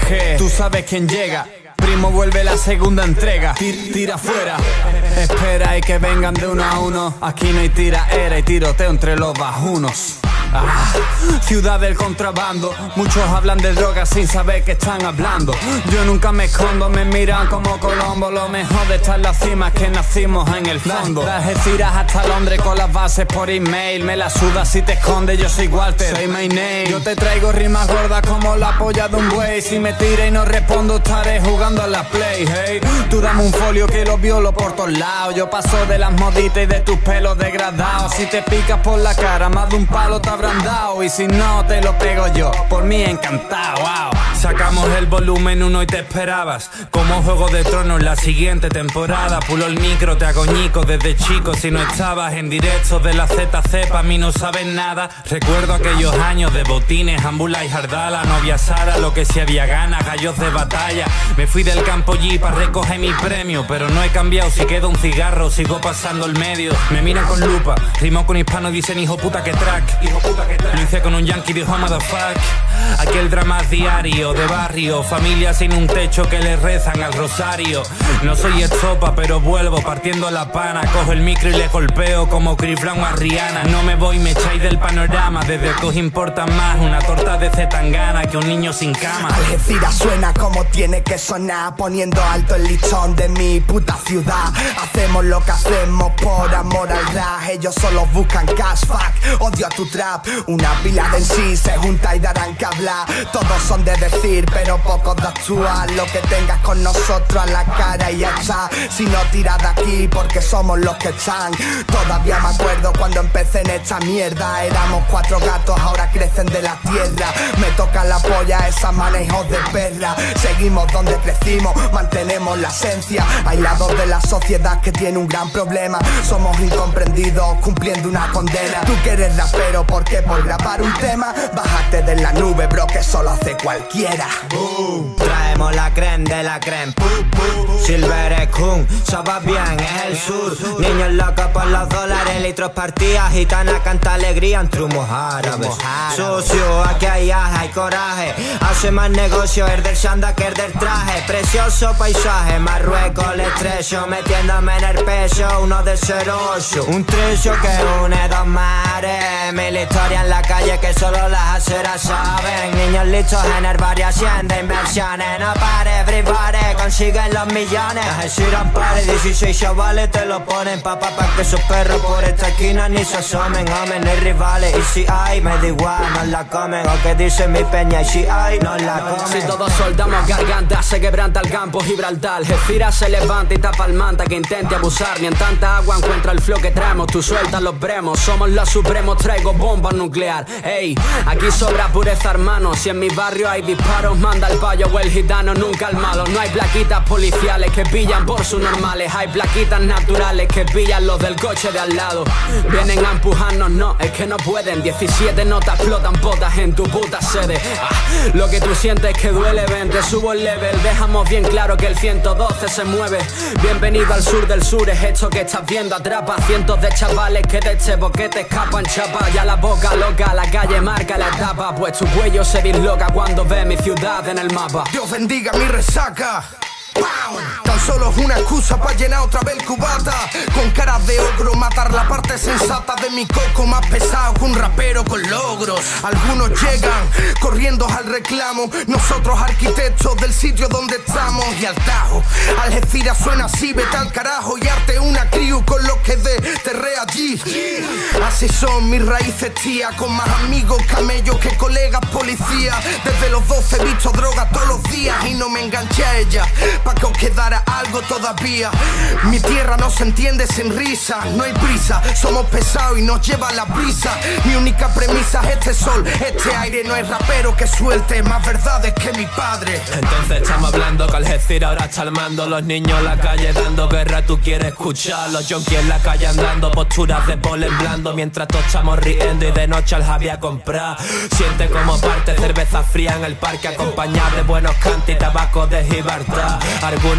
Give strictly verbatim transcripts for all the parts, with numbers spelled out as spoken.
G, tú sabes quién llega. Primo vuelve la segunda entrega. Tir, tira fuera. Espera y que vengan de uno a uno. Aquí no hay tiraera y tiroteo entre los bajunos. Ah, ciudad del contrabando. Muchos hablan de drogas sin saber que están hablando. Yo nunca me escondo, me miran como Colombo. Lo mejor de estar en la cima es que nacimos en el fondo. Traje tiras hasta Londres con las bases por email. Me la suda si te escondes, yo soy Walter, say my name. Yo te traigo rimas gordas como la polla de un buey. Si me tira y no respondo estaré jugando a la play, hey. Tú dame un folio que lo violo por todos lados. Yo paso de las moditas y de tus pelos degradados. Si te picas por la cara, más de un palo te habrán dado. Y si no, te lo pego yo, por mí encantado, wow. Sacamos el volumen uno y te esperabas. Como Juego de Tronos la siguiente temporada. Pulo el micro, te hago ñico desde chico. Si no estabas en directo de la Z C, pa' mí no sabes nada. Recuerdo aquellos años de botines, Ambula y Jardala. Novia Sara, lo que si había ganas, gallos de batalla. Me fui del campo G para recoger mi premio, pero no he cambiado, si queda un cigarro sigo pasando el medio. Me miran con lupa, rimo con hispano y dicen hijo puta que track. Hijo puta que track. Lo hice con un yankee, dijo motherfuck. Aquel drama diario de barrio, familia sin un techo que le rezan al rosario. No soy estopa pero vuelvo partiendo la pana. Cojo el micro y le golpeo como Chris Brown a Rihanna. No me voy, me echáis del panorama. Desde que os importa más una torta de Zetangana que un niño sin cama. Algeciras suena como tiene que sonar, poniendo alto el listón de mi puta ciudad. Hacemos lo que hacemos por amor al rap. Ellos solo buscan cash, fuck, odio a tu trap. Una pila de en sí se junta y darán que hablar. Todos son de decir pero pocos de actuar. Lo que tengas con nosotros a la cara y ya está. Si no tiras de aquí porque somos los que están. Todavía me acuerdo cuando empecé en esta mierda. Éramos cuatro gatos, ahora crecen de la tierra. Me toca la polla esa mana, hijos de perra. Seguimos donde crecimos, mantenemos la esencia. Aislados de la sociedad que tiene un gran problema. Somos incomprendidos cumpliendo una condena. Tú que eres rapero, ¿por qué? Por grabar un tema. Bájate de la nube, bro, que solo hace cualquiera. Boom. Traemos la creme de la creme. Silver Kun, sopas bien, es el sur. Niños locos por los dólares, litros partidas. Gitana canta alegría en trumos árabes. Sucio, aquí hay aja y coraje. Hace más negocio el del Shanda que el del traje. Precioso paisaje, Marruecos le estrecho. Metiéndome en el pecho, uno de cero ocho. Un trecho que une dos mares. Mil historias en la calle que solo las aceras saben. Niños listos en el barrio haciendo inversiones. No pare, bribare, consiguen los millones. Las giran pares, dieciséis chavales te lo ponen. Papá, pa' que esos perros por esta esquina ni se asomen. Amen, no hay rivales, y si hay, me da igual, no la comen. O que dice mi peña, y si hay, no la comen. Si todos soldamos garganta, se quebranta el campo Gibraltar. Jefira se levanta y tapa el manta que intente abusar. Ni en tanta agua encuentra el flow que traemos. Tú sueltas los bremos, somos los supremos, traigo bomba nuclear. Ey, aquí sobra pureza, hermano. Si en mi barrio hay disparos, manda el payo o el gitano, nunca el malo. No hay plaquitas policiales que pillan por sus normales. Hay plaquitas naturales que pillan los del coche de al lado. Vienen a empujarnos, no, es que no pueden. diecisiete notas explotan potas en tu puta sede. Ah, lo que tú sientes que duele, ven, te subo el level. Dejamos bien claro que el ciento doce se mueve. Bienvenido al sur del sur, es esto que estás viendo, atrapa. Cientos de chavales que de este boquete escapan, chapa. Ya la boca loca, la calle marca la etapa. Pues tu cuello se disloca cuando ve mi ciudad en el mapa. Dios bendiga mi resaca. ¡Pau! Tan solo es una excusa para llenar otra vez el cubata. Con caras de ogro, matar la parte sensata de mi coco. Más pesado que un rapero con logros. Algunos llegan corriendo al reclamo. Nosotros arquitectos del sitio donde estamos. Y al tajo, Algeciras suena así, vete al carajo. Y arte una crew con los que de terré allí. Así son mis raíces, tía. Con más amigos camellos que colegas policías. Desde los doce he visto droga todos los días. Y no me enganché a ella pa' que os quedara algo todavía. Mi tierra no se entiende sin risa. No hay prisa, somos pesados y nos lleva la brisa. Mi única premisa es este sol, este aire. No hay rapero que suelte más verdades que mi padre. Entonces estamos hablando que Algeciras ahora está al mando. Los niños en la calle dando guerra, tú quieres escuchar. Los junkies en la calle andando, posturas de polen blando. Mientras todos estamos riendo y de noche al Javi a comprar. Siente como parte cerveza fría en el parque, acompañada de buenos cantos y tabaco de Gibraltar. Algunos a la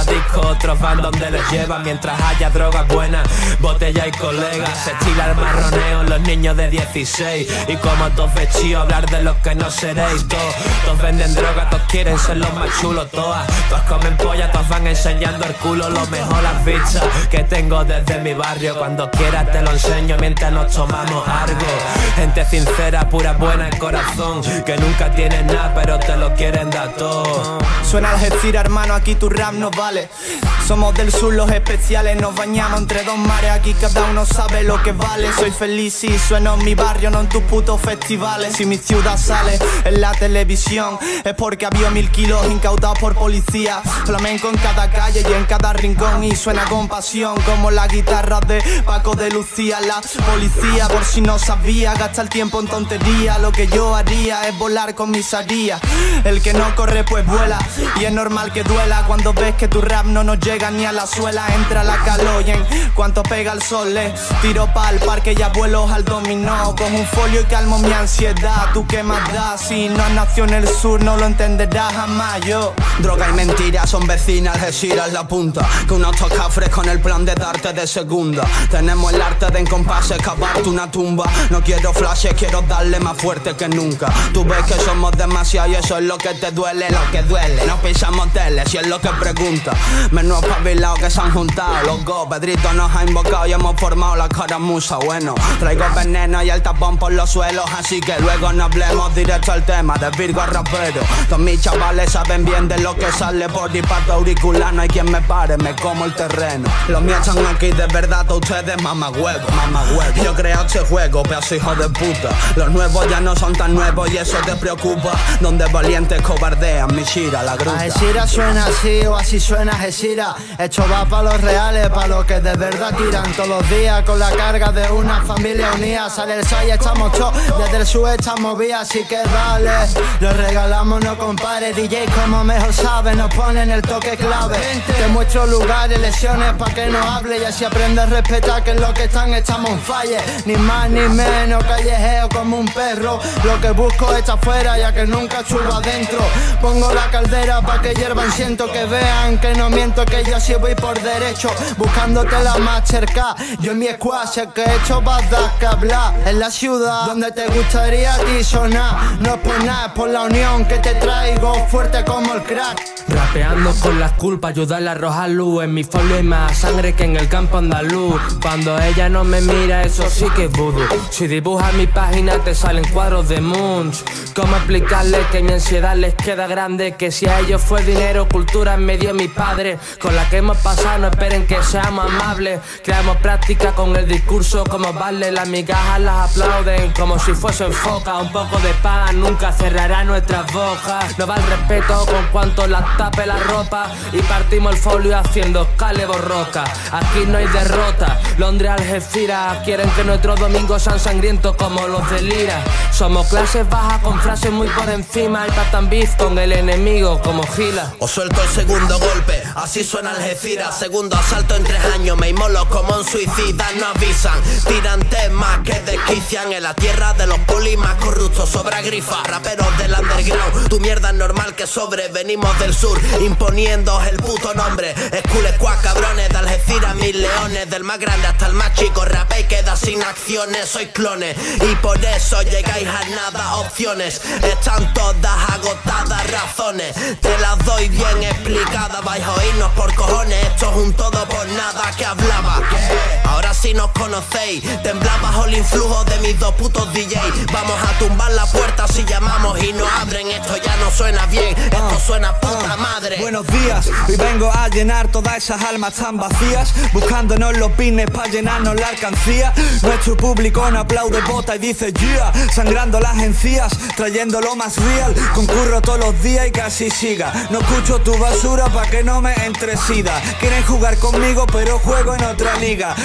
disco, otros van donde les llevan. Mientras haya drogas buenas, botella y colegas. Se estila el marroneo en los niños de dieciséis. Y como todos vestidos, hablar de los que no seréis. Todos, todos venden droga, todos quieren ser los más chulos. Todas, todos comen polla, todos van enseñando el culo. Lo mejor las vistas que tengo desde mi barrio. Cuando quieras te lo enseño mientras nos tomamos algo. Gente sincera, pura, buena en corazón, que nunca tienen nada pero te lo quieren dar todo. Suena Algeciras, hermano, aquí tu rap no vale. Somos del sur los especiales, nos bañamos entre dos mares. Aquí cada uno sabe lo que vale. Soy feliz y sueno en mi barrio, no en tus putos festivales. Si mi ciudad sale en la televisión es porque había mil kilos incautados por policía. Flamenco en cada calle y en cada rincón, y suena con pasión como la guitarra de Paco de Lucía. La policía, por si no sabía, gasta el tiempo en tontería. Lo que yo haría es volar con mis harías. El que no corre pues vuela, y es normal que duela cuando ves que tu rap no nos llega ni a la suela. Entra la calor y en cuanto pega el sol le tiro pa'l parque y abuelos al dominó. Con un folio y calmo mi ansiedad. ¿Tú qué más das? Si no has nacido en el sur no lo entenderás jamás yo. Droga y mentira son vecinas, Algeciras la punta. Que unos tocafres con el plan de darte de segunda. Tenemos el arte de en compás excavarte una tumba. No quiero flashes, quiero darle más fuerte que nunca. Tú ves que somos demasiado y eso es lo que te duele. Lo que duele, no pisamos tele, si es lo que pregunta. Menos pabilados que se han juntado. Los go, Pedrito nos ha invocado y hemos formado la caramusa. Bueno, traigo veneno y el tapón por los suelos, así que luego no hablemos directo al tema de Virgo a rapero. Todos mis chavales saben bien de lo que sale por impacto auricular. No hay quien me pare, me como el terreno. Los míos están aquí de verdad, a ustedes mamá huevo, mamá huevo. Yo creo este juego, pedazo hijo de puta. Los nuevos ya no son tan nuevos y eso te preocupa. Donde valientes cobardean, mi Shira, la gruta. Algeciras suena así o así suena Algeciras. Esto va pa' los reales, pa' los que de verdad tiran todos los días con la carga de una familia unida. Sale el sol y estamos todos, desde el sur estamos vía, así que dale. Lo regalamos, no compare, D J como mejor sabe, nos ponen el toque clave. Te muestro lugares, lesiones pa' que no hable, y así aprendes a respetar que en lo que están estamos en falle. Ni más ni menos, callejeo como un perro. Lo que busco está afuera, ya que nunca estuvo adentro. Pongo la caldera pa' que hiervan, siento que vean que no miento, que yo sí voy por derecho, buscándote la más cerca. Yo en mi squad sé que esto va a dar que hablar. En la ciudad donde te gustaría a ti sonar. No es por nada, es por la unión que te traigo, fuerte como el crack. Rapeando con las culpas, ayudarle a arrojar luz. En mi folio hay más sangre que en el campo andaluz. Cuando ella no me mira, eso sí que es voodoo. Si dibujas mi página te salen cuadros de Munch. ¿Cómo explicarle que mi ansiedad les queda grande? Que si a ellos fue dinero, cultura me dio mi padre. Con la que hemos pasado no esperen que seamos amables. Creamos práctica con el discurso como vale. Las migajas las aplauden como si fuesen foca. Un poco de pan nunca cerrará nuestras bocas. No va el respeto con cuanto las tape la ropa. Y partimos el folio haciendo cale borroca. Aquí no hay derrota. Londres, Algeciras quieren que nuestros domingos sean sangrientos como los de Lira. Somos clases bajas con frases muy por encima. Y patan beef con el enemigo como Gila. Os suelto el segundo golpe, así suena Algeciras. Segundo asalto en tres años, me inmolo como un suicida. No avisan, tiran temas que desquician. En la tierra de los polis más corruptos sobra grifa. Raperos del underground, tu mierda es normal que sobre. Venimos del sur, imponiendo el puto nombre. School Squad, cabrones de Algeciras, mis leones. Del más grande hasta el más chico, rapé y queda sin acciones. Sois clones y por eso llegáis a nada. Opciones están todas agotadas, razones te las doy bien explicadas. Vais a oírnos por cojones, esto es un todo por nada que hablaba. Ahora sí nos conocéis, temblad bajo el influjo de mis dos putos D J. Vamos a tumbar la puerta si llamamos y no abren. Esto ya no suena bien, esto suena puta madre. Buenos días, hoy vengo a llenar todas esas almas tan vacías, buscándonos los pines para llenarnos la alcancía. Nuestro público no aplaude, bota y dice yeah, sangrando las encías, trayendo lo más real. Concurro todos los días y casi siga. No escucho tu basura pa' que no me entre sida. Quieren jugar conmigo pero juego en otra liga. Si entra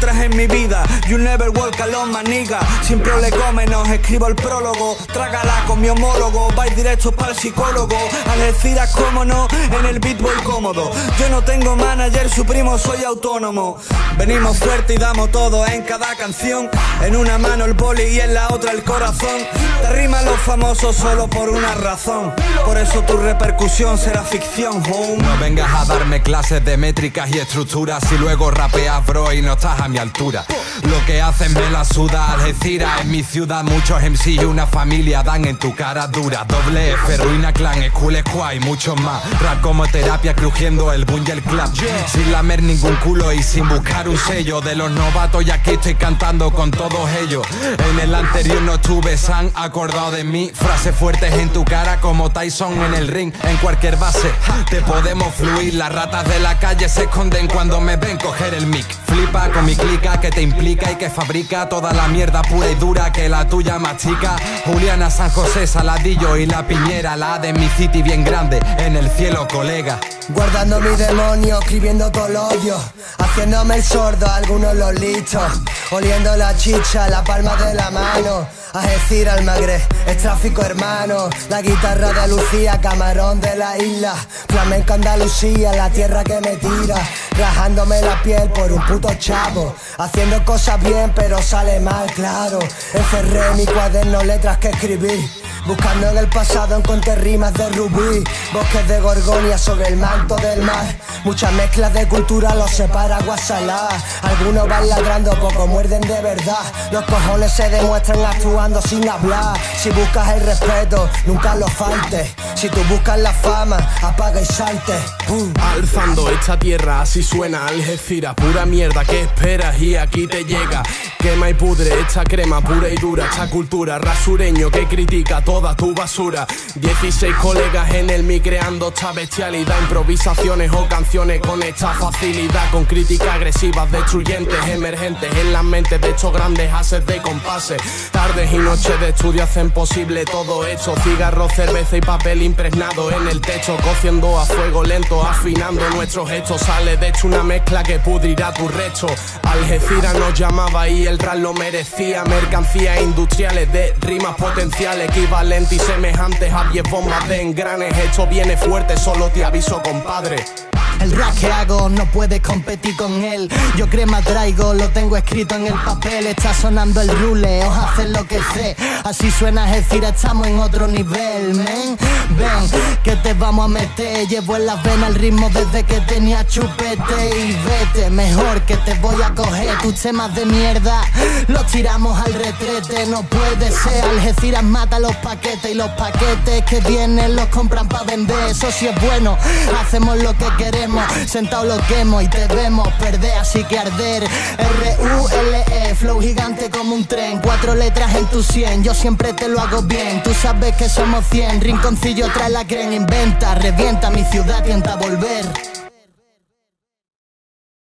entras en mi vida. You never walk alone, maniga. Sin prolegómenos, escribo el prólogo. Trágala con mi homólogo, vais directo para el psicólogo. Algeciras, cómo no, en el beat voy cómodo. Yo no tengo manager, su primo soy autónomo. Venimos fuerte y damos todo en cada canción. En una mano el boli y en la otra el corazón. Te riman los famosos solo por una razón. Por eso tu repercusión será ficción, home. No vengas a darme clases de métricas y estructuras y luego rapeas, bro, y no estás a mi altura. Lo que haces me la suda. Algeciras en mi ciudad, muchos M C y una familia dan en tu cara dura. Doble F, Ruina Clan, School Squad y muchos más. Rap como terapia, crujiendo el boom y el clap. Sin lamer ningún culo y sin buscar un sello de los novatos, y aquí estoy cantando con todos ellos. En el anterior no estuve, se han acordado de mí. Frases fuertes en tu cara como Tyson en el ring. En cualquier base te podemos fluir. Las ratas de la calle se esconden cuando me ven coger el mic. Flipa con mi clica que te implica y que fabrica toda la mierda pura y dura que la tuya mastica. Juliana, San José, Saladillo y La Piñera. La A de mi city bien grande en el cielo, colega. Guardando mi demonio, escribiendo todo el odio, haciéndome el sordo a algunos los listos. Oliendo la chicha, la palma de la mano. Algeciras, Almagre, es tráfico hermano. La guitarra de Lucía, camarón de la isla. Flamenco Andalucía, la tierra que me tira. Rajándome la piel por un puto chavo. Haciendo cosas bien pero sale mal, claro. Encerré mi cuaderno, letras que escribí. Buscando en el pasado encontré rimas de rubí. Bosques de Gorgonia sobre el manto del mar. Muchas mezclas de cultura los separa agua salada. Algunos van ladrando, pocos muerden de verdad. Los cojones se demuestran actuando sin hablar. Si buscas el respeto, nunca lo faltes. Si tú buscas la fama, apaga y salte. ¡Pum! Alzando esta tierra, así suena Algeciras. Pura mierda, ¿qué esperas? Y aquí te llega. Quema y pudre esta crema pura y dura. Esta cultura rasureño que critica toda tu basura. Dieciséis colegas en el mi creando esta bestialidad. Improvisaciones o canciones con esta facilidad. Con críticas agresivas, destruyentes, emergentes en las mentes de estos grandes haces de compases. Tardes y noches de estudio hacen posible todo esto. Cigarro, cerveza y papel impregnado en el techo. Cociendo a fuego lento, afinando nuestros gestos. Sale de hecho una mezcla que pudrirá tu resto. Algeciras nos llamaba y el rap lo merecía. Mercancías industriales de rimas potenciales, equivalentes y semejantes a diez bombas de engranes. Esto viene fuerte, solo te aviso, compadre. El rap que hago no puedes competir con él. Yo crema traigo, lo tengo escrito en el papel. Está sonando el rule, os hacen lo que sé. Así suena Algeciras, estamos en otro nivel, men. Ven, que te vamos a meter. Llevo en las venas el ritmo desde que tenía chupete. Y vete, mejor que te voy a coger. Tus temas de mierda los tiramos al retrete. No puede ser, Algeciras mata los paquetes. Y los paquetes que vienen los compran pa' vender. Eso sí es bueno, hacemos lo que queremos. Sentado lo quemo y te vemos perder, así que arder. R U L E, flow gigante como un tren. Cuatro letras en tu cien, yo siempre te lo hago bien. Tú sabes que somos cien, rinconcillo trae la creen. Inventa, revienta, mi ciudad tienta volver.